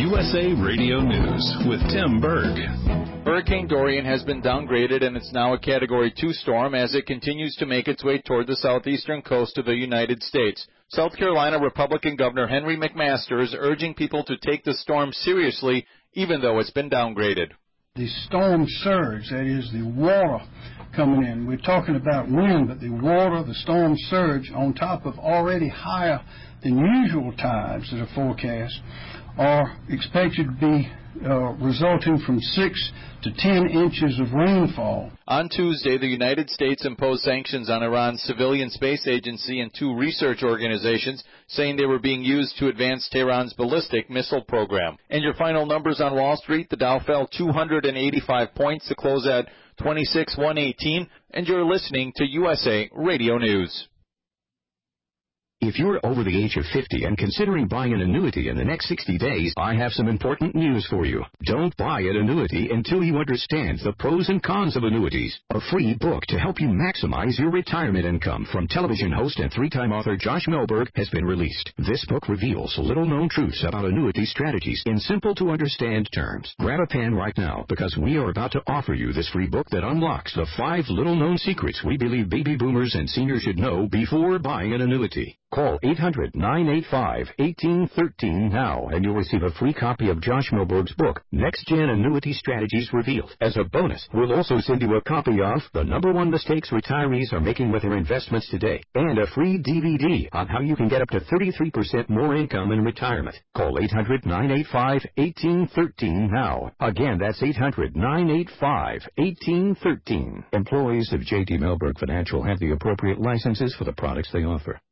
USA Radio News with Tim Berg. Hurricane Dorian has been downgraded and it's now a Category 2 storm as it continues to make its way toward the southeastern coast of the United States. South Carolina Republican Governor Henry McMaster is urging people to take the storm seriously even though it's been downgraded. The storm surge, that is the water coming in. We're talking about wind, but the water, the storm surge on top of already higher than usual tides that are forecast are expected to be resulting from 6 to 10 inches of rainfall. On Tuesday, the United States imposed sanctions on Iran's civilian space agency and 2 research organizations, saying they were being used to advance Tehran's ballistic missile program. And your final numbers on Wall Street, the Dow fell 285 points to close at 26,118, and you're listening to USA Radio News. If you're over the age of 50 and considering buying an annuity in the next 60 days, I have some important news for you. Don't buy an annuity until you understand the pros and cons of annuities. A free book to help you maximize your retirement income from television host and 3-time author Josh Melberg has been released. This book reveals little-known truths about annuity strategies in simple-to-understand terms. Grab a pen right now because we are about to offer you this free book that unlocks the 5 little-known secrets we believe baby boomers and seniors should know before buying an annuity. Call 800-985-1813 now, and you'll receive a free copy of Josh Melberg's book, Next Gen Annuity Strategies Revealed. As a bonus, we'll also send you a copy of The #1 Mistakes Retirees Are Making with Their Investments Today, and a free DVD on how you can get up to 33% more income in retirement. Call 800-985-1813 now. Again, that's 800-985-1813. Employees of J.D. Melberg Financial have the appropriate licenses for the products they offer.